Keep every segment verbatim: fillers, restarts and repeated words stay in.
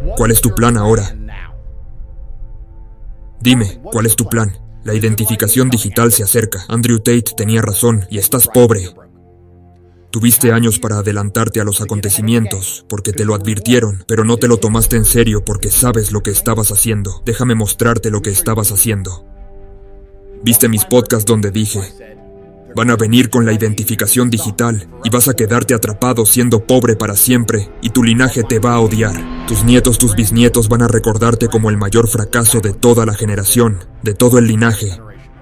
¿Cuál es tu plan ahora? Dime, ¿cuál es tu plan? La identificación digital se acerca. Andrew Tate tenía razón y estás pobre. Tuviste años para adelantarte a los acontecimientos, porque te lo advirtieron, pero no te lo tomaste en serio porque sabes lo que estabas haciendo. Déjame mostrarte lo que estabas haciendo. Viste mis podcasts donde dije, van a venir con la identificación digital y vas a quedarte atrapado siendo pobre para siempre y tu linaje te va a odiar. Tus nietos, tus bisnietos van a recordarte como el mayor fracaso de toda la generación, de todo el linaje.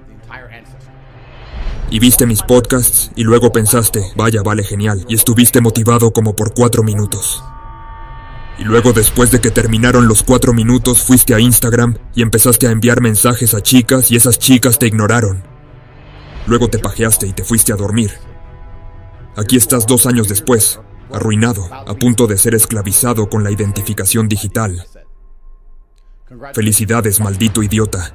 Y viste mis podcasts y luego pensaste, vaya, vale, genial, y estuviste motivado como por cuatro minutos. Y luego, después de que terminaron los cuatro minutos, fuiste a Instagram y empezaste a enviar mensajes a chicas y esas chicas te ignoraron. Luego te pajeaste y te fuiste a dormir. Aquí estás dos años después, arruinado, a punto de ser esclavizado con la identificación digital. Felicidades, maldito idiota.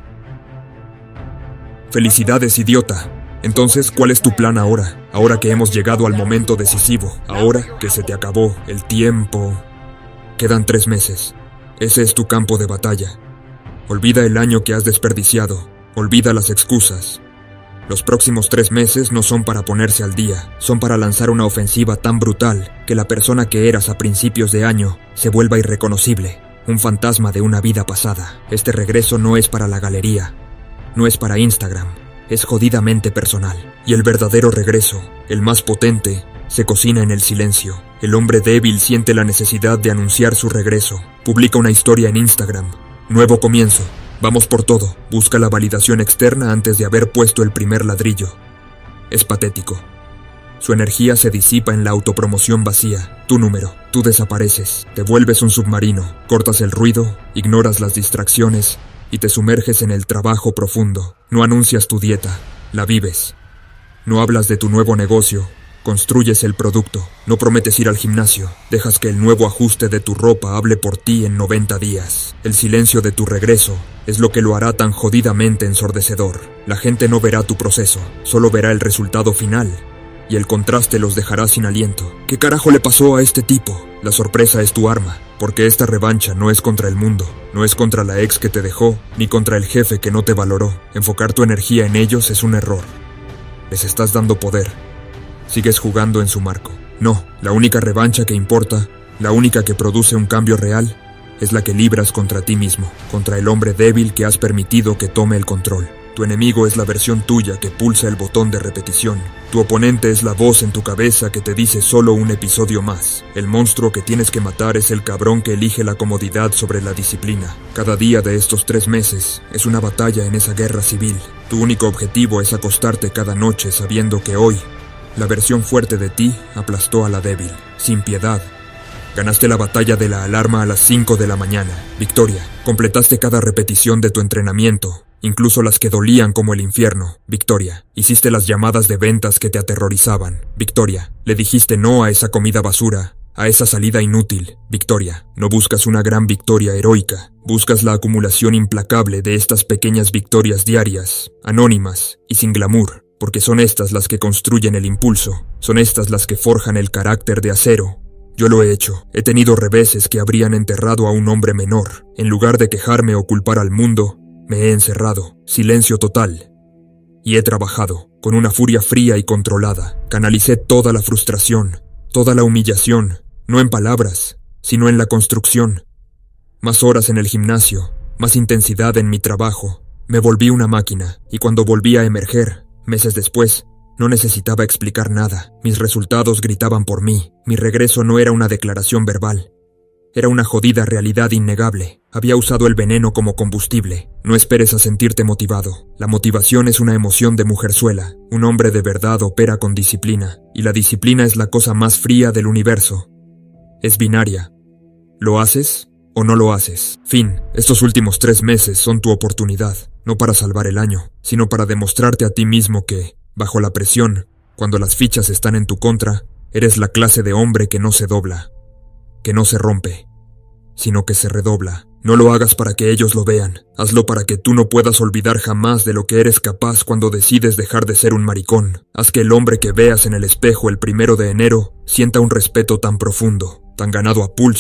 Felicidades, idiota. Entonces, ¿cuál es tu plan ahora? Ahora que hemos llegado al momento decisivo. Ahora que se te acabó el tiempo. Quedan tres meses. Ese es tu campo de batalla. Olvida el año que has desperdiciado. Olvida las excusas. Los próximos tres meses no son para ponerse al día. Son para lanzar una ofensiva tan brutal que la persona que eras a principios de año se vuelva irreconocible. Un fantasma de una vida pasada. Este regreso no es para la galería. No es para Instagram. Es jodidamente personal. Y el verdadero regreso, el más potente, se cocina en el silencio. El hombre débil siente la necesidad de anunciar su regreso. Publica una historia en Instagram. Nuevo comienzo. Vamos por todo. Busca la validación externa antes de haber puesto el primer ladrillo. Es patético. Su energía se disipa en la autopromoción vacía. Tu número. Tú desapareces. Te vuelves un submarino. Cortas el ruido, ignoras las distracciones y te sumerges en el trabajo profundo. No anuncias tu dieta, la vives. No hablas de tu nuevo negocio, construyes el producto. No prometes ir al gimnasio, dejas que el nuevo ajuste de tu ropa hable por ti en noventa días. El silencio de tu regreso es lo que lo hará tan jodidamente ensordecedor. La gente no verá tu proceso, solo verá el resultado final. Y el contraste los dejará sin aliento. ¿Qué carajo le pasó a este tipo? La sorpresa es tu arma, porque esta revancha no es contra el mundo, no es contra la ex que te dejó, ni contra el jefe que no te valoró. Enfocar tu energía en ellos es un error. Les estás dando poder. Sigues jugando en su marco. No, la única revancha que importa, la única que produce un cambio real, es la que libras contra ti mismo, contra el hombre débil que has permitido que tome el control. Tu enemigo es la versión tuya que pulsa el botón de repetición. Tu oponente es la voz en tu cabeza que te dice solo un episodio más. El monstruo que tienes que matar es el cabrón que elige la comodidad sobre la disciplina. Cada día de estos tres meses es una batalla en esa guerra civil. Tu único objetivo es acostarte cada noche sabiendo que hoy, la versión fuerte de ti aplastó a la débil, sin piedad. Ganaste la batalla de la alarma a las cinco de la mañana. Victoria. Completaste cada repetición de tu entrenamiento. Incluso las que dolían como el infierno. Victoria. Hiciste las llamadas de ventas que te aterrorizaban. Victoria. Le dijiste no a esa comida basura, a esa salida inútil. Victoria. No buscas una gran victoria heroica. Buscas la acumulación implacable de estas pequeñas victorias diarias, anónimas y sin glamour, porque son estas las que construyen el impulso. Son estas las que forjan el carácter de acero. Yo lo he hecho. He tenido reveses que habrían enterrado a un hombre menor. En lugar de quejarme o culpar al mundo, me he encerrado, silencio total. Y he trabajado, con una furia fría y controlada. Canalicé toda la frustración, toda la humillación, no en palabras, sino en la construcción. Más horas en el gimnasio, más intensidad en mi trabajo. Me volví una máquina, y cuando volví a emerger, meses después, no necesitaba explicar nada. Mis resultados gritaban por mí. Mi regreso no era una declaración verbal. Era una jodida realidad innegable. Había usado el veneno como combustible. No esperes a sentirte motivado. La motivación es una emoción de mujerzuela. Un hombre de verdad opera con disciplina. Y la disciplina es la cosa más fría del universo. Es binaria. ¿Lo haces o no lo haces? Fin. Estos últimos tres meses son tu oportunidad. No para salvar el año, sino para demostrarte a ti mismo que, bajo la presión, cuando las fichas están en tu contra, eres la clase de hombre que no se dobla, que no se rompe, sino que se redobla. No lo hagas para que ellos lo vean, hazlo para que tú no puedas olvidar jamás de lo que eres capaz cuando decides dejar de ser un maricón. Haz que el hombre que veas en el espejo el primero de enero sienta un respeto tan profundo, tan ganado a pulso,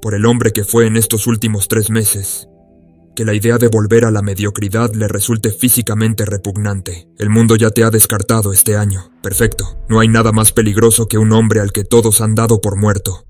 por el hombre que fue en estos últimos tres meses. Que la idea de volver a la mediocridad le resulte físicamente repugnante. El mundo ya te ha descartado este año. Perfecto. No hay nada más peligroso que un hombre al que todos han dado por muerto.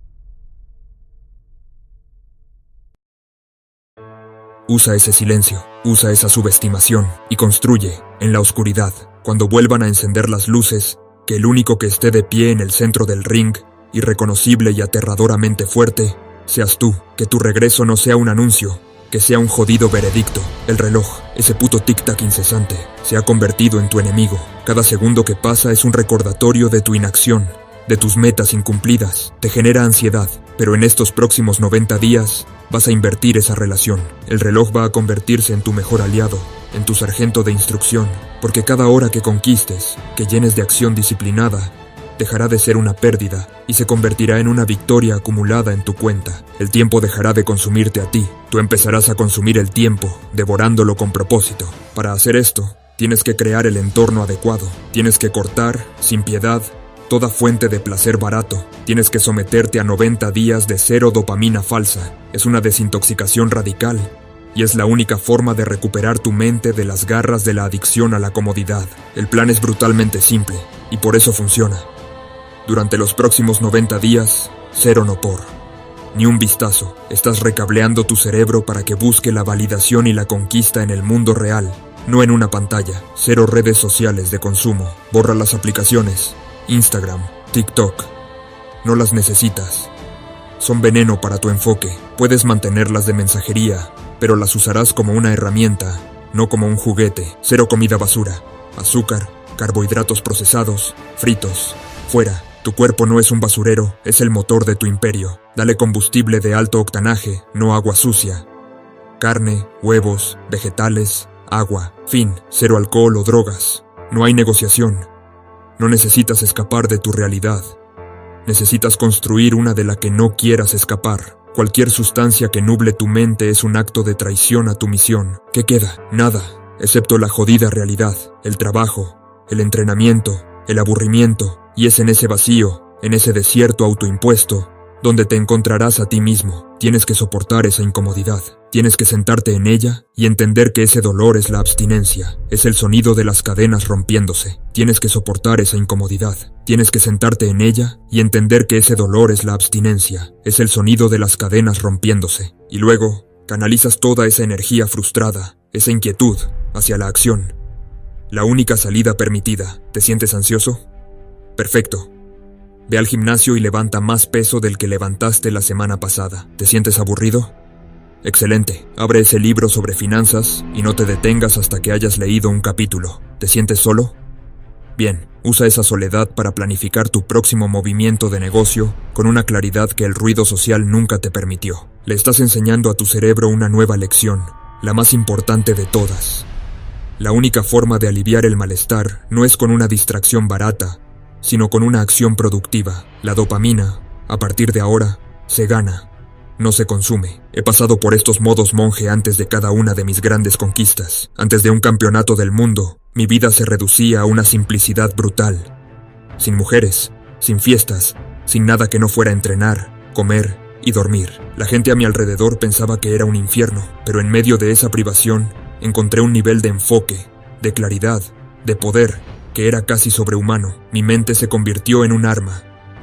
Usa ese silencio, usa esa subestimación y construye, en la oscuridad, cuando vuelvan a encender las luces, que el único que esté de pie en el centro del ring, irreconocible y aterradoramente fuerte, seas tú. Que tu regreso no sea un anuncio, que sea un jodido veredicto. El reloj, ese puto tic-tac incesante, se ha convertido en tu enemigo. Cada segundo que pasa es un recordatorio de tu inacción, de tus metas incumplidas. Te genera ansiedad, pero en estos próximos noventa días vas a invertir esa relación. El reloj va a convertirse en tu mejor aliado, en tu sargento de instrucción, porque cada hora que conquistes, que llenes de acción disciplinada, dejará de ser una pérdida y se convertirá en una victoria acumulada en tu cuenta. El tiempo dejará de consumirte a ti. Tú empezarás a consumir el tiempo, devorándolo con propósito. Para hacer esto, tienes que crear el entorno adecuado. Tienes que cortar, sin piedad, toda fuente de placer barato. Tienes que someterte a noventa días de cero dopamina falsa. Es una desintoxicación radical y es la única forma de recuperar tu mente de las garras de la adicción a la comodidad. El plan es brutalmente simple y por eso funciona. Durante los próximos noventa días, cero no por. Ni un vistazo. Estás recableando tu cerebro para que busque la validación y la conquista en el mundo real, no en una pantalla. Cero redes sociales de consumo. Borra las aplicaciones. Instagram, TikTok. No las necesitas. Son veneno para tu enfoque. Puedes mantenerlas de mensajería, pero las usarás como una herramienta, no como un juguete. Cero comida basura. Azúcar, carbohidratos procesados, fritos. Fuera. Tu cuerpo no es un basurero, es el motor de tu imperio. Dale combustible de alto octanaje, no agua sucia. Carne, huevos, vegetales, agua. Fin. Cero alcohol o drogas. No hay negociación. No necesitas escapar de tu realidad. Necesitas construir una de la que no quieras escapar. Cualquier sustancia que nuble tu mente es un acto de traición a tu misión. ¿Qué queda? Nada, excepto la jodida realidad, el trabajo, el entrenamiento, el aburrimiento. Y es en ese vacío, en ese desierto autoimpuesto, donde te encontrarás a ti mismo. Tienes que soportar esa incomodidad. Tienes que sentarte en ella y entender que ese dolor es la abstinencia. Es el sonido de las cadenas rompiéndose. Tienes que soportar esa incomodidad. Tienes que sentarte en ella y entender que ese dolor es la abstinencia. Es el sonido de las cadenas rompiéndose. Y luego, canalizas toda esa energía frustrada, esa inquietud, hacia la acción. La única salida permitida. ¿Te sientes ansioso? Perfecto. Ve al gimnasio y levanta más peso del que levantaste la semana pasada. ¿Te sientes aburrido? Excelente. Abre ese libro sobre finanzas y no te detengas hasta que hayas leído un capítulo. ¿Te sientes solo? Bien, usa esa soledad para planificar tu próximo movimiento de negocio con una claridad que el ruido social nunca te permitió. Le estás enseñando a tu cerebro una nueva lección, la más importante de todas. La única forma de aliviar el malestar no es con una distracción barata, sino con una acción productiva. La dopamina, a partir de ahora, se gana, no se consume. He pasado por estos modos monje antes de cada una de mis grandes conquistas. Antes de un campeonato del mundo, mi vida se reducía a una simplicidad brutal. Sin mujeres, sin fiestas, sin nada que no fuera entrenar, comer y dormir. La gente a mi alrededor pensaba que era un infierno, pero en medio de esa privación, encontré un nivel de enfoque, de claridad, de poder, que era casi sobrehumano. Mi mente se convirtió en un arma,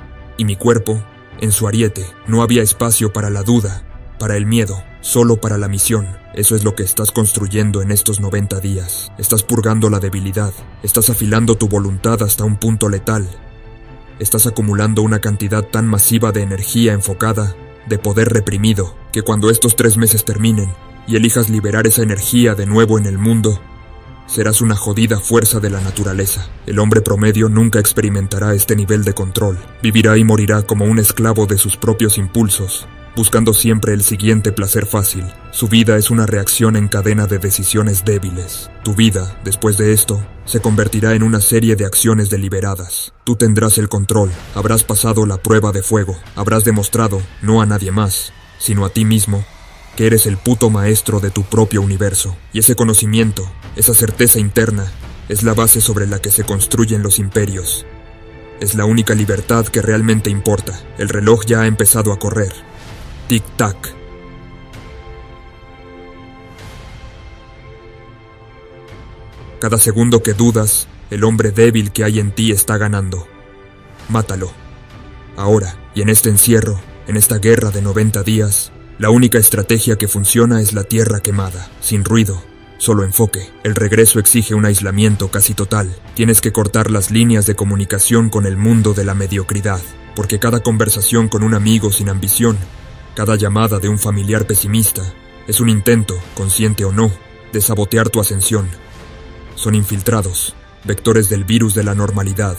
y mi cuerpo, en su ariete. No había espacio para la duda, para el miedo, solo para la misión. Eso es lo que estás construyendo en estos noventa días. Estás purgando la debilidad, estás afilando tu voluntad hasta un punto letal. Estás acumulando una cantidad tan masiva de energía enfocada, de poder reprimido, que cuando estos tres meses terminen y elijas liberar esa energía de nuevo en el mundo, serás una jodida fuerza de la naturaleza. El hombre promedio nunca experimentará este nivel de control. Vivirá y morirá como un esclavo de sus propios impulsos, buscando siempre el siguiente placer fácil. Su vida es una reacción en cadena de decisiones débiles. Tu vida, después de esto, se convertirá en una serie de acciones deliberadas. Tú tendrás el control, habrás pasado la prueba de fuego, habrás demostrado, no a nadie más, sino a ti mismo, que eres el puto maestro de tu propio universo. Y ese conocimiento, esa certeza interna, es la base sobre la que se construyen los imperios. Es la única libertad que realmente importa. El reloj ya ha empezado a correr. Tic-tac. Cada segundo que dudas, el hombre débil que hay en ti está ganando. Mátalo. Ahora, y en este encierro, en esta guerra de noventa días, la única estrategia que funciona es la tierra quemada, sin ruido, solo enfoque. El regreso exige un aislamiento casi total. Tienes que cortar las líneas de comunicación con el mundo de la mediocridad, porque cada conversación con un amigo sin ambición, cada llamada de un familiar pesimista, es un intento, consciente o no, de sabotear tu ascensión. Son infiltrados, vectores del virus de la normalidad.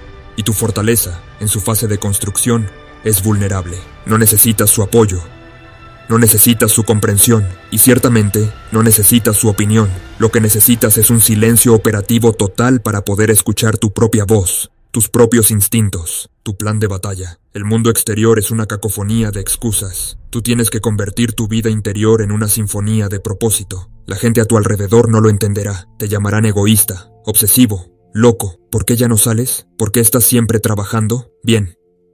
Y tu fortaleza, en su fase de construcción, es vulnerable. No necesitas su apoyo. No necesitas su comprensión. Y ciertamente, no necesitas su opinión. Lo que necesitas es un silencio operativo total para poder escuchar tu propia voz, tus propios instintos, tu plan de batalla. El mundo exterior es una cacofonía de excusas. Tú tienes que convertir tu vida interior en una sinfonía de propósito. La gente a tu alrededor no lo entenderá. Te llamarán egoísta, obsesivo, loco. ¿Por qué ya no sales? ¿Por qué estás siempre trabajando? Bien.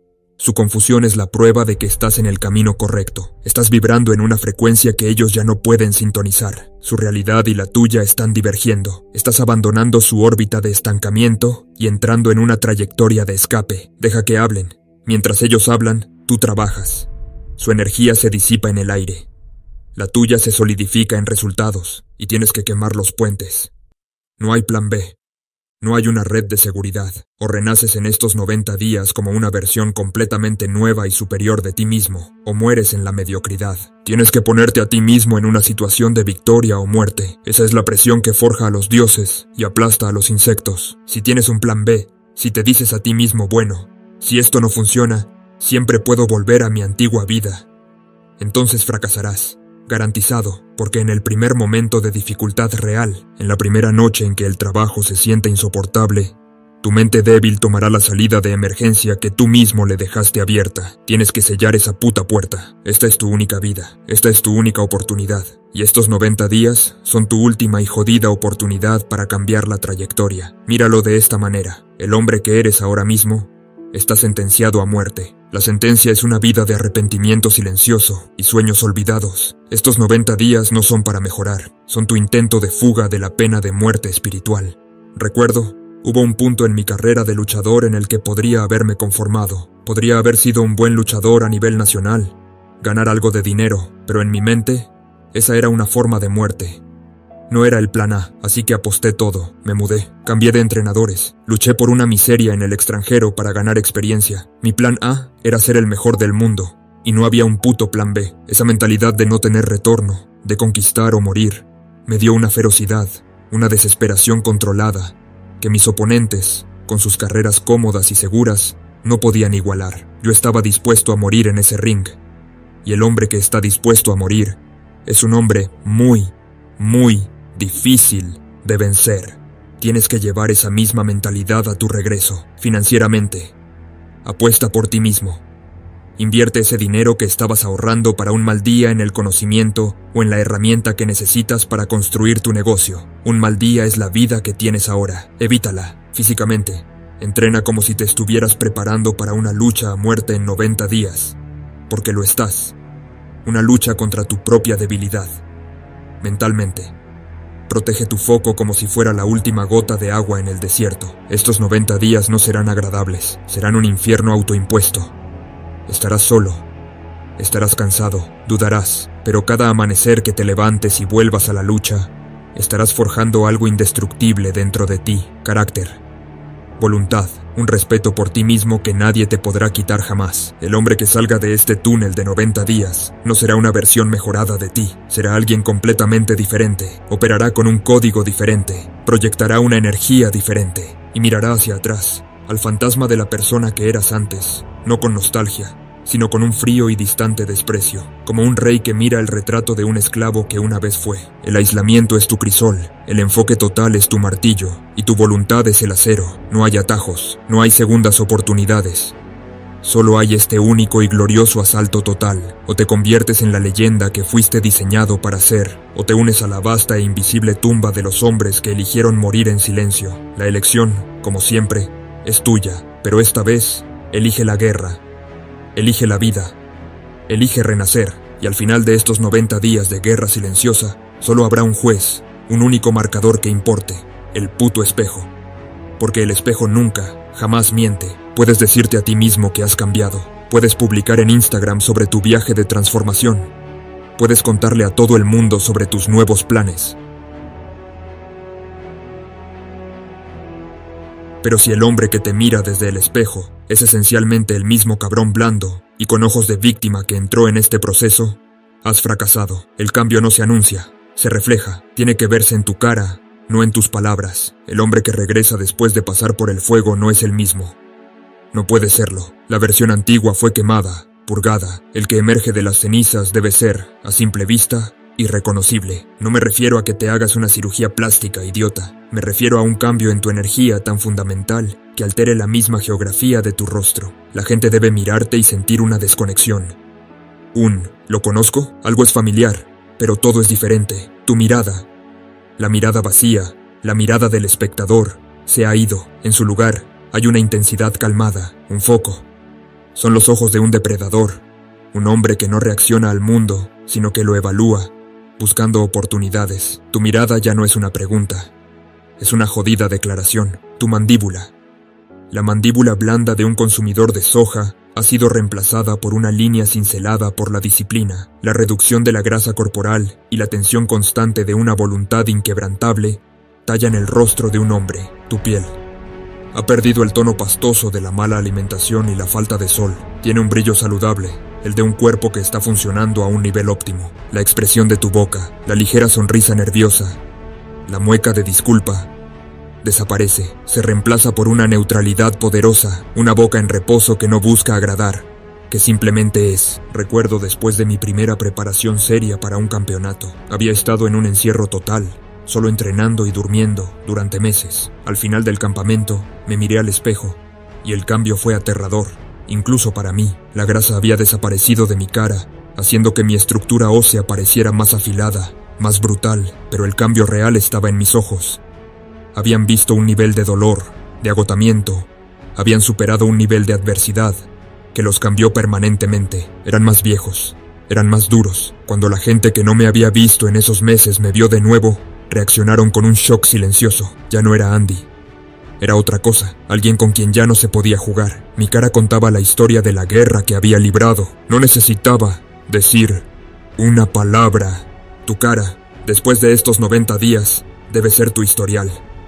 Su confusión es la prueba de que estás en el camino correcto. Estás vibrando en una frecuencia que ellos ya no pueden sintonizar. Su realidad y la tuya están divergiendo. Estás abandonando su órbita de estancamiento y entrando en una trayectoria de escape. Deja que hablen. Mientras ellos hablan, tú trabajas. Su energía se disipa en el aire. La tuya se solidifica en resultados, y tienes que quemar los puentes. No hay plan B. No hay una red de seguridad. O renaces en estos noventa días como una versión completamente nueva y superior de ti mismo, o mueres en la mediocridad. Tienes que ponerte a ti mismo en una situación de victoria o muerte. Esa es la presión que forja a los dioses y aplasta a los insectos. Si tienes un plan B, si te dices a ti mismo, bueno, si esto no funciona, siempre puedo volver a mi antigua vida, entonces fracasarás. Garantizado, porque en el primer momento de dificultad real, en la primera noche en que el trabajo se siente insoportable, tu mente débil tomará la salida de emergencia que tú mismo le dejaste abierta. Tienes que sellar esa puta puerta. Esta es tu única vida, esta es tu única oportunidad, y estos noventa días son tu última y jodida oportunidad para cambiar la trayectoria. Míralo de esta manera, el hombre que eres ahora mismo está sentenciado a muerte. La sentencia es una vida de arrepentimiento silencioso y sueños olvidados. Estos noventa días no son para mejorar, son tu intento de fuga de la pena de muerte espiritual. Recuerdo, hubo un punto en mi carrera de luchador en el que podría haberme conformado. Podría haber sido un buen luchador a nivel nacional, ganar algo de dinero, pero en mi mente, esa era una forma de muerte. No era el plan A, así que aposté todo, me mudé, cambié de entrenadores, luché por una miseria en el extranjero para ganar experiencia. Mi plan A era ser el mejor del mundo, y no había un puto plan B. Esa mentalidad de no tener retorno, de conquistar o morir, me dio una ferocidad, una desesperación controlada, que mis oponentes, con sus carreras cómodas y seguras, no podían igualar. Yo estaba dispuesto a morir en ese ring, y el hombre que está dispuesto a morir es un hombre muy, muy difícil de vencer. Tienes que llevar esa misma mentalidad a tu regreso, financieramente. Apuesta por ti mismo. Invierte ese dinero que estabas ahorrando para un mal día en el conocimiento o en la herramienta que necesitas para construir tu negocio. Un mal día es la vida que tienes ahora. Evítala, físicamente. Entrena como si te estuvieras preparando para una lucha a muerte en noventa días. Porque lo estás. Una lucha contra tu propia debilidad. Mentalmente. Protege tu foco como si fuera la última gota de agua en el desierto. Estos noventa días no serán agradables, serán un infierno autoimpuesto. Estarás solo, estarás cansado, dudarás, pero cada amanecer que te levantes y vuelvas a la lucha, estarás forjando algo indestructible dentro de ti: carácter, voluntad, un respeto por ti mismo que nadie te podrá quitar jamás. El hombre que salga de este túnel de noventa días no será una versión mejorada de ti, será alguien completamente diferente, operará con un código diferente, proyectará una energía diferente y mirará hacia atrás, al fantasma de la persona que eras antes, no con nostalgia, sino con un frío y distante desprecio, como un rey que mira el retrato de un esclavo que una vez fue. El aislamiento es tu crisol, el enfoque total es tu martillo, y tu voluntad es el acero. No hay atajos, no hay segundas oportunidades. Solo hay este único y glorioso asalto total. O te conviertes en la leyenda que fuiste diseñado para ser, o te unes a la vasta e invisible tumba de los hombres que eligieron morir en silencio. La elección, como siempre, es tuya, pero esta vez, elige la guerra. Elige la vida. Elige renacer, y al final de estos noventa días de guerra silenciosa, solo habrá un juez, un único marcador que importe, el puto espejo. Porque el espejo nunca, jamás miente. Puedes decirte a ti mismo que has cambiado. Puedes publicar en Instagram sobre tu viaje de transformación. Puedes contarle a todo el mundo sobre tus nuevos planes. Pero si el hombre que te mira desde el espejo es esencialmente el mismo cabrón blando y con ojos de víctima que entró en este proceso, has fracasado. El cambio no se anuncia, se refleja, tiene que verse en tu cara, no en tus palabras. El hombre que regresa después de pasar por el fuego no es el mismo. No puede serlo. La versión antigua fue quemada, purgada. El que emerge de las cenizas debe ser, a simple vista, irreconocible. No me refiero a que te hagas una cirugía plástica, idiota. Me refiero a un cambio en tu energía tan fundamental que altere la misma geografía de tu rostro. La gente debe mirarte y sentir una desconexión. Un, ¿lo conozco? Algo es familiar, pero todo es diferente. Tu mirada, la mirada vacía, la mirada del espectador, se ha ido. En su lugar, hay una intensidad calmada, un foco. Son los ojos de un depredador, un hombre que no reacciona al mundo, sino que lo evalúa, buscando oportunidades. Tu mirada ya no es una pregunta, es una jodida declaración. Tu mandíbula, la mandíbula blanda de un consumidor de soja, ha sido reemplazada por una línea cincelada por la disciplina, la reducción de la grasa corporal y la tensión constante de una voluntad inquebrantable tallan el rostro de un hombre. Tu piel ha perdido el tono pastoso de la mala alimentación y la falta de sol. Tiene un brillo saludable, el de un cuerpo que está funcionando a un nivel óptimo. La expresión de tu boca, la ligera sonrisa nerviosa, la mueca de disculpa, desaparece, se reemplaza por una neutralidad poderosa, una boca en reposo que no busca agradar, que simplemente es. Recuerdo después de mi primera preparación seria para un campeonato. Había estado en un encierro total, solo entrenando y durmiendo durante meses. Al final del campamento, me miré al espejo, y el cambio fue aterrador. Incluso para mí, la grasa había desaparecido de mi cara, haciendo que mi estructura ósea pareciera más afilada, más brutal, pero el cambio real estaba en mis ojos. Habían visto un nivel de dolor, de agotamiento, habían superado un nivel de adversidad que los cambió permanentemente. Eran más viejos, eran más duros. Cuando la gente que no me había visto en esos meses me vio de nuevo, reaccionaron con un shock silencioso. Ya no era Andy. Era otra cosa, alguien con quien ya no se podía jugar. Mi cara contaba la historia de la guerra que había librado. No necesitaba decir una palabra. Tu cara, después de estos noventa días, debe ser tu historial.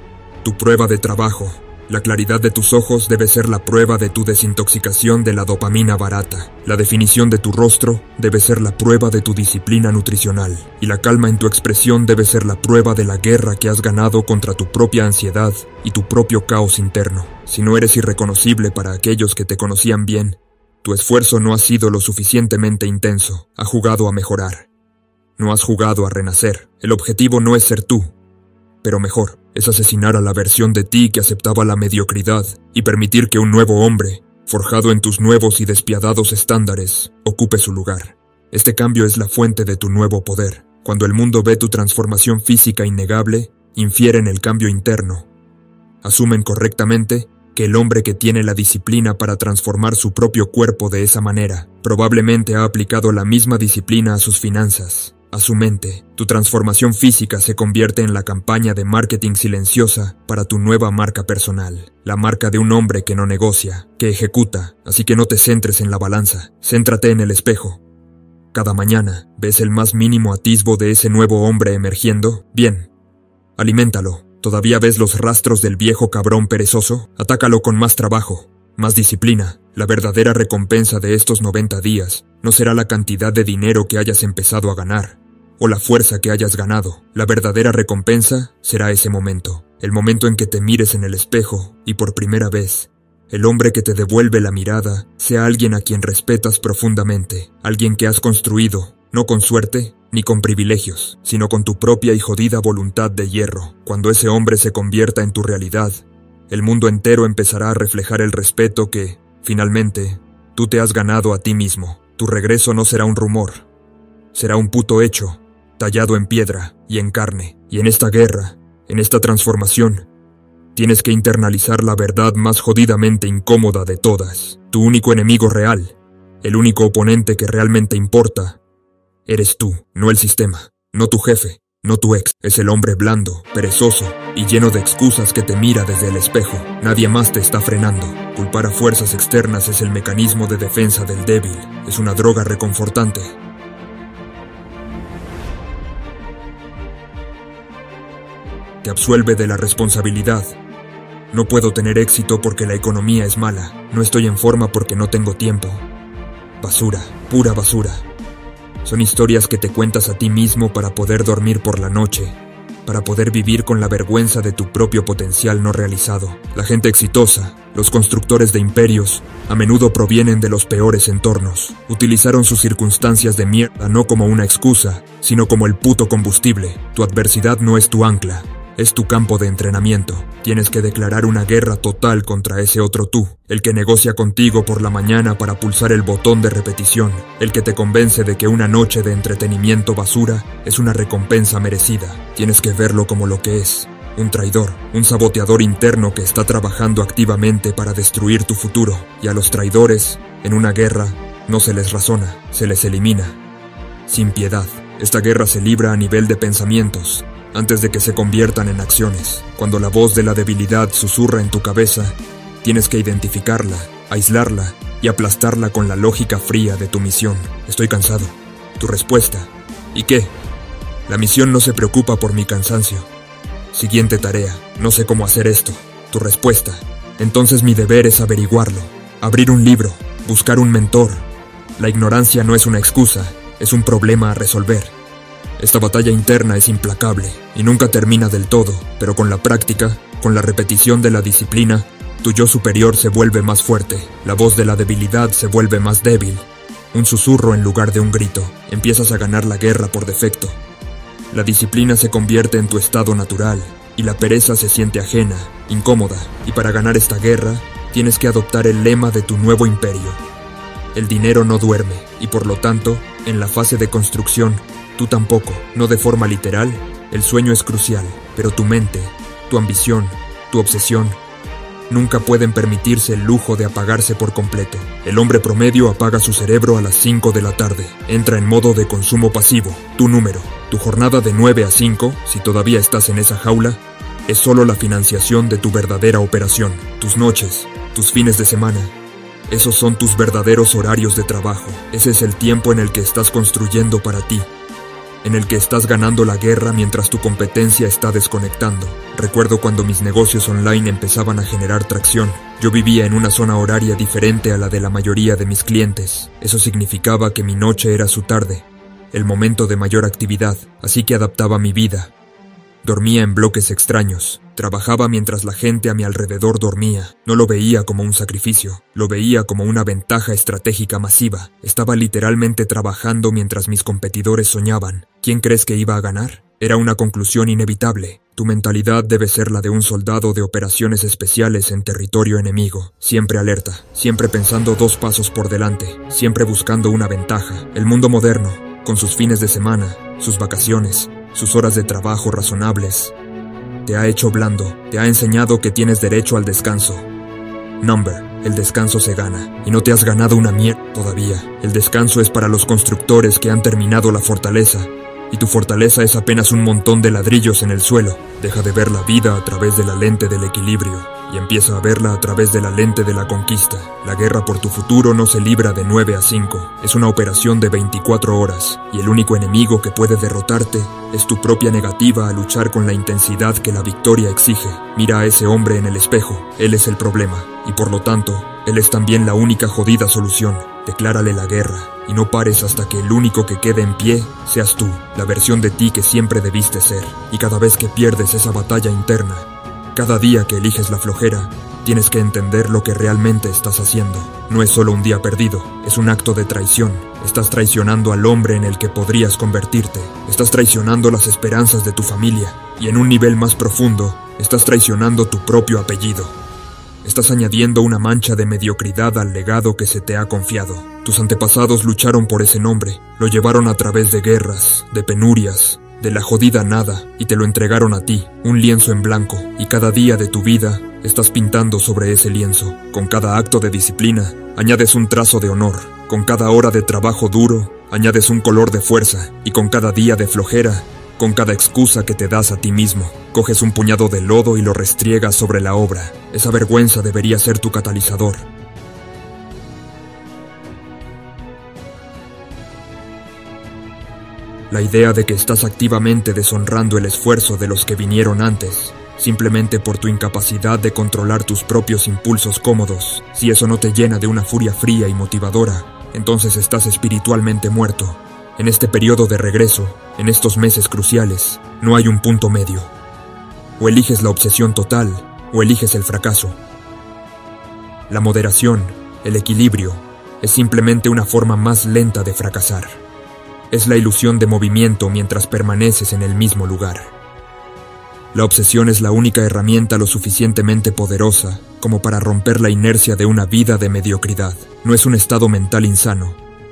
Tu prueba de trabajo. La claridad de tus ojos debe ser la prueba de tu desintoxicación de la dopamina barata. La definición de tu rostro debe ser la prueba de tu disciplina nutricional. Y la calma en tu expresión debe ser la prueba de la guerra que has ganado contra tu propia ansiedad y tu propio caos interno. Si no eres irreconocible para aquellos que te conocían bien, tu esfuerzo no ha sido lo suficientemente intenso. Ha jugado a mejorar. No has jugado a renacer. El objetivo no es ser tú, pero mejor. Es asesinar a la versión de ti que aceptaba la mediocridad y permitir que un nuevo hombre, forjado en tus nuevos y despiadados estándares, ocupe su lugar. Este cambio es la fuente de tu nuevo poder. Cuando el mundo ve tu transformación física innegable, infieren el cambio interno. Asumen correctamente que el hombre que tiene la disciplina para transformar su propio cuerpo de esa manera, probablemente ha aplicado la misma disciplina a sus finanzas, a su mente. Tu transformación física se convierte en la campaña de marketing silenciosa para tu nueva marca personal, la marca de un hombre que no negocia, que ejecuta. Así que no te centres en la balanza, céntrate en el espejo. Cada mañana, ¿ves el más mínimo atisbo de ese nuevo hombre emergiendo? Bien, aliméntalo. ¿Todavía ves los rastros del viejo cabrón perezoso? Atácalo con más trabajo, más disciplina. La verdadera recompensa de estos noventa días no será la cantidad de dinero que hayas empezado a ganar, o la fuerza que hayas ganado. La verdadera recompensa será ese momento, el momento en que te mires en el espejo y por primera vez, el hombre que te devuelve la mirada sea alguien a quien respetas profundamente, alguien que has construido, no con suerte ni con privilegios, sino con tu propia y jodida voluntad de hierro. Cuando ese hombre se convierta en tu realidad, el mundo entero empezará a reflejar el respeto que, finalmente, tú te has ganado a ti mismo. Tu regreso no será un rumor, será un puto hecho, tallado en piedra y en carne. Y en esta guerra, en esta transformación, tienes que internalizar la verdad más jodidamente incómoda de todas. Tu único enemigo real El único oponente que realmente importa eres tú, no el sistema, no tu jefe, no tu ex. Es el hombre blando, perezoso y lleno de excusas que te mira desde el espejo. Nadie más te está frenando. Culpar a fuerzas externas es el mecanismo de defensa del débil. Es una droga reconfortante. Te absuelve de la responsabilidad. No puedo tener éxito porque la economía es mala. No estoy en forma porque no tengo tiempo. Basura, pura basura. Son historias que te cuentas a ti mismo para poder dormir por la noche, para poder vivir con la vergüenza de tu propio potencial no realizado. La gente exitosa, los constructores de imperios, a menudo provienen de los peores entornos. Utilizaron sus circunstancias de mierda no como una excusa, sino como el puto combustible. Tu adversidad no es tu ancla. Es tu campo de entrenamiento. Tienes que declarar una guerra total contra ese otro tú, el que negocia contigo por la mañana para pulsar el botón de repetición, el que te convence de que una noche de entretenimiento basura es una recompensa merecida. Tienes que verlo como lo que es, un traidor, un saboteador interno que está trabajando activamente para destruir tu futuro. Y a los traidores, en una guerra, no se les razona, se les elimina. Sin piedad. Esta guerra se libra a nivel de pensamientos, antes de que se conviertan en acciones. Cuando la voz de la debilidad susurra en tu cabeza, tienes que identificarla, aislarla y aplastarla con la lógica fría de tu misión. Estoy cansado. Tu respuesta. ¿Y qué? La misión no se preocupa por mi cansancio. Siguiente tarea. No sé cómo hacer esto. Tu respuesta. Entonces mi deber es averiguarlo. Abrir un libro. Buscar un mentor. La ignorancia no es una excusa, es un problema a resolver. Esta batalla interna es implacable y nunca termina del todo, pero con la práctica, con la repetición de la disciplina, tu yo superior se vuelve más fuerte, la voz de la debilidad se vuelve más débil. Un susurro en lugar de un grito, empiezas a ganar la guerra por defecto. La disciplina se convierte en tu estado natural y la pereza se siente ajena, incómoda, y para ganar esta guerra, tienes que adoptar el lema de tu nuevo imperio. El dinero no duerme y por lo tanto, en la fase de construcción, tú tampoco, no de forma literal. El sueño es crucial, pero tu mente, tu ambición, tu obsesión, nunca pueden permitirse el lujo de apagarse por completo. El hombre promedio apaga su cerebro a las cinco de la tarde, entra en modo de consumo pasivo. Tu número, tu jornada de nueve a cinco, si todavía estás en esa jaula, es solo la financiación de tu verdadera operación. Tus noches, tus fines de semana, esos son tus verdaderos horarios de trabajo. Ese es el tiempo en el que estás construyendo para ti, en el que estás ganando la guerra mientras tu competencia está desconectando. Recuerdo cuando mis negocios online empezaban a generar tracción. Yo vivía en una zona horaria diferente a la de la mayoría de mis clientes. Eso significaba que mi noche era su tarde, el momento de mayor actividad, así que adaptaba mi vida. Dormía en bloques extraños. Trabajaba mientras la gente a mi alrededor dormía. No lo veía como un sacrificio, lo veía como una ventaja estratégica masiva. Estaba literalmente trabajando mientras mis competidores soñaban. ¿Quién crees que iba a ganar? Era una conclusión inevitable. Tu mentalidad debe ser la de un soldado de operaciones especiales en territorio enemigo. Siempre alerta, siempre pensando dos pasos por delante, siempre buscando una ventaja. El mundo moderno, con sus fines de semana, sus vacaciones, sus horas de trabajo razonables, te ha hecho blando, te ha enseñado que tienes derecho al descanso. Number, el descanso se gana, y no te has ganado una mierda todavía. El descanso es para los constructores que han terminado la fortaleza, y tu fortaleza es apenas un montón de ladrillos en el suelo. Deja de ver la vida a través de la lente del equilibrio, y empieza a verla a través de la lente de la conquista. La guerra por tu futuro no se libra de nueve a cinco, es una operación de veinticuatro horas, y el único enemigo que puede derrotarte es tu propia negativa a luchar con la intensidad que la victoria exige. Mira a ese hombre en el espejo, él es el problema, y por lo tanto, él es también la única jodida solución. Declárale la guerra, y no pares hasta que el único que quede en pie seas tú, la versión de ti que siempre debiste ser. Y cada vez que pierdes esa batalla interna, cada día que eliges la flojera, tienes que entender lo que realmente estás haciendo. No es solo un día perdido, es un acto de traición. Estás traicionando al hombre en el que podrías convertirte. Estás traicionando las esperanzas de tu familia. Y en un nivel más profundo, estás traicionando tu propio apellido. Estás añadiendo una mancha de mediocridad al legado que se te ha confiado. Tus antepasados lucharon por ese nombre, lo llevaron a través de guerras, de penurias, de la jodida nada, y te lo entregaron a ti, un lienzo en blanco, y cada día de tu vida estás pintando sobre ese lienzo. Con cada acto de disciplina, añades un trazo de honor, Con cada hora de trabajo duro, añades un color de fuerza, y con cada día de flojera, con cada excusa que te das a ti mismo, coges un puñado de lodo y lo restriegas sobre la obra. Esa vergüenza debería ser tu catalizador. La idea de que estás activamente deshonrando el esfuerzo de los que vinieron antes, simplemente por tu incapacidad de controlar tus propios impulsos cómodos. Si eso no te llena de una furia fría y motivadora, entonces estás espiritualmente muerto. En este periodo de regreso, en estos meses cruciales, no hay un punto medio. O eliges la obsesión total, o eliges el fracaso. La moderación, el equilibrio, es simplemente una forma más lenta de fracasar. Es la ilusión de movimiento mientras permaneces en el mismo lugar. La obsesión es la única herramienta lo suficientemente poderosa como para romper la inercia de una vida de mediocridad. No es un estado mental insano.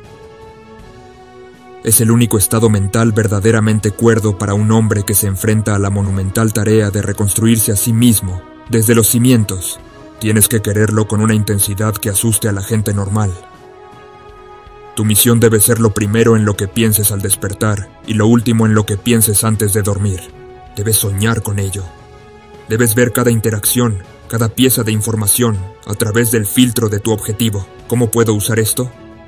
Es el único estado mental verdaderamente cuerdo para un hombre que se enfrenta a la monumental tarea de reconstruirse a sí mismo desde los cimientos. Tienes que quererlo con una intensidad que asuste a la gente normal. Tu misión debe ser lo primero en lo que pienses al despertar y lo último en lo que pienses antes de dormir. Debes soñar con ello. Debes ver cada interacción, cada pieza de información a través del filtro de tu objetivo. ¿Cómo puedo usar esto?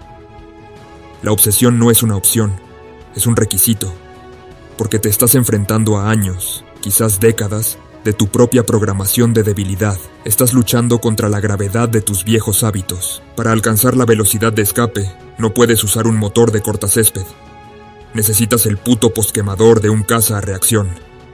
La obsesión no es una opción, es un requisito, porque te estás enfrentando a años, quizás décadas, de tu propia programación de debilidad. Estás luchando contra la gravedad de tus viejos hábitos. Para alcanzar la velocidad de escape, no puedes usar un motor de cortacésped. Necesitas el puto posquemador de un caza a reacción.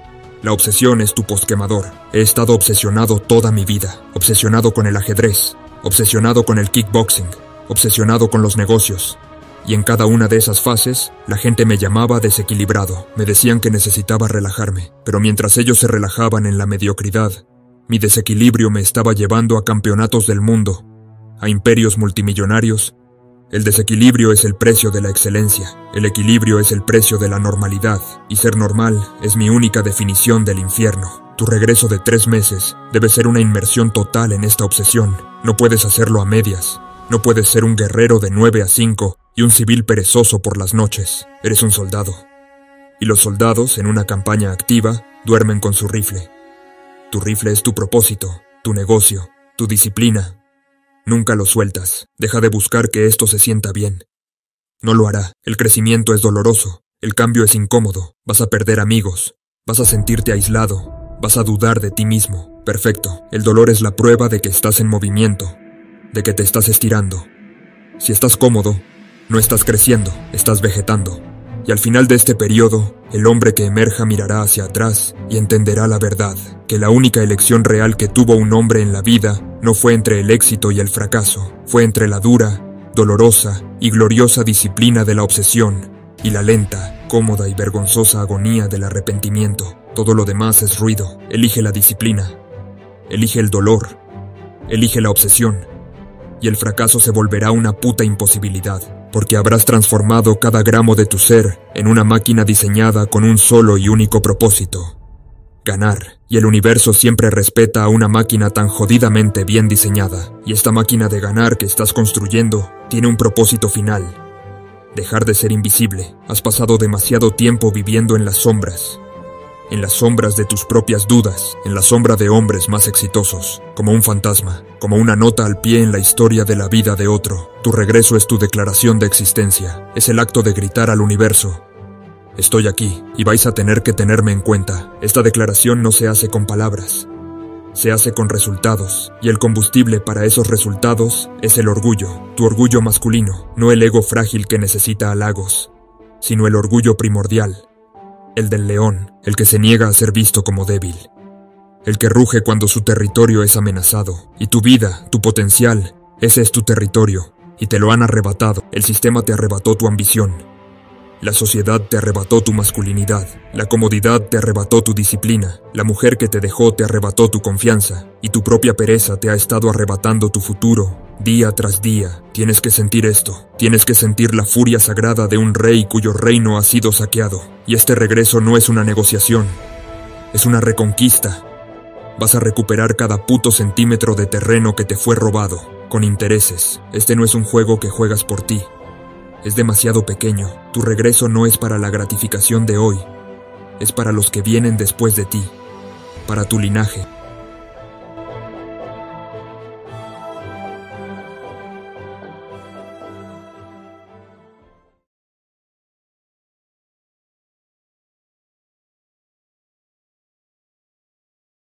La obsesión es tu posquemador. He estado obsesionado toda mi vida, obsesionado con el ajedrez, obsesionado con el kickboxing, obsesionado con los negocios. Y en cada una de esas fases, la gente me llamaba desequilibrado. Me decían que necesitaba relajarme, pero mientras ellos se relajaban en la mediocridad, mi desequilibrio me estaba llevando a campeonatos del mundo, a imperios multimillonarios. El desequilibrio es el precio de la excelencia, el equilibrio es el precio de la normalidad, y ser normal es mi única definición del infierno. Tu regreso de tres meses debe ser una inmersión total en esta obsesión. No puedes hacerlo a medias. No puedes ser un guerrero de nueve a cinco y un civil perezoso por las noches. Eres un soldado. Y los soldados, en una campaña activa, duermen con su rifle. Tu rifle es tu propósito, tu negocio, tu disciplina. Nunca lo sueltas. Deja de buscar que esto se sienta bien. No lo hará. El crecimiento es doloroso. El cambio es incómodo. Vas a perder amigos. Vas a sentirte aislado. Vas a dudar de ti mismo. Perfecto. El dolor es la prueba de que estás en movimiento, de que te estás estirando. Si estás cómodo, no estás creciendo, estás vegetando. Y al final de este periodo, el hombre que emerja mirará hacia atrás y entenderá la verdad, que la única elección real que tuvo un hombre en la vida no fue entre el éxito y el fracaso, fue entre la dura, dolorosa y gloriosa disciplina de la obsesión y la lenta, cómoda y vergonzosa agonía del arrepentimiento. Todo lo demás es ruido. Elige la disciplina, elige el dolor, elige la obsesión, y el fracaso se volverá una puta imposibilidad, porque habrás transformado cada gramo de tu ser en una máquina diseñada con un solo y único propósito: ganar. Y el universo siempre respeta a una máquina tan jodidamente bien diseñada. Y esta máquina de ganar que estás construyendo tiene un propósito final: dejar de ser invisible. Has pasado demasiado tiempo viviendo en las sombras, en las sombras de tus propias dudas, en la sombra de hombres más exitosos, como un fantasma, como una nota al pie en la historia de la vida de otro. Tu regreso es tu declaración de existencia, es el acto de gritar al universo: estoy aquí, y vais a tener que tenerme en cuenta. Esta declaración no se hace con palabras, se hace con resultados, y el combustible para esos resultados es el orgullo, tu orgullo masculino, no el ego frágil que necesita halagos, sino el orgullo primordial, el del león, el que se niega a ser visto como débil, el que ruge cuando su territorio es amenazado. Y tu vida, tu potencial, ese es tu territorio, y te lo han arrebatado. El sistema te arrebató tu ambición, la sociedad te arrebató tu masculinidad, la comodidad te arrebató tu disciplina, la mujer que te dejó te arrebató tu confianza, y tu propia pereza te ha estado arrebatando tu futuro. Día tras día, tienes que sentir esto, tienes que sentir la furia sagrada de un rey cuyo reino ha sido saqueado. Y este regreso no es una negociación, es una reconquista. Vas a recuperar cada puto centímetro de terreno que te fue robado. con intereses. Este no es un juego que juegas por ti. Es demasiado pequeño. Tu regreso no es para la gratificación de hoy. Es para los que vienen después de ti. Para tu linaje.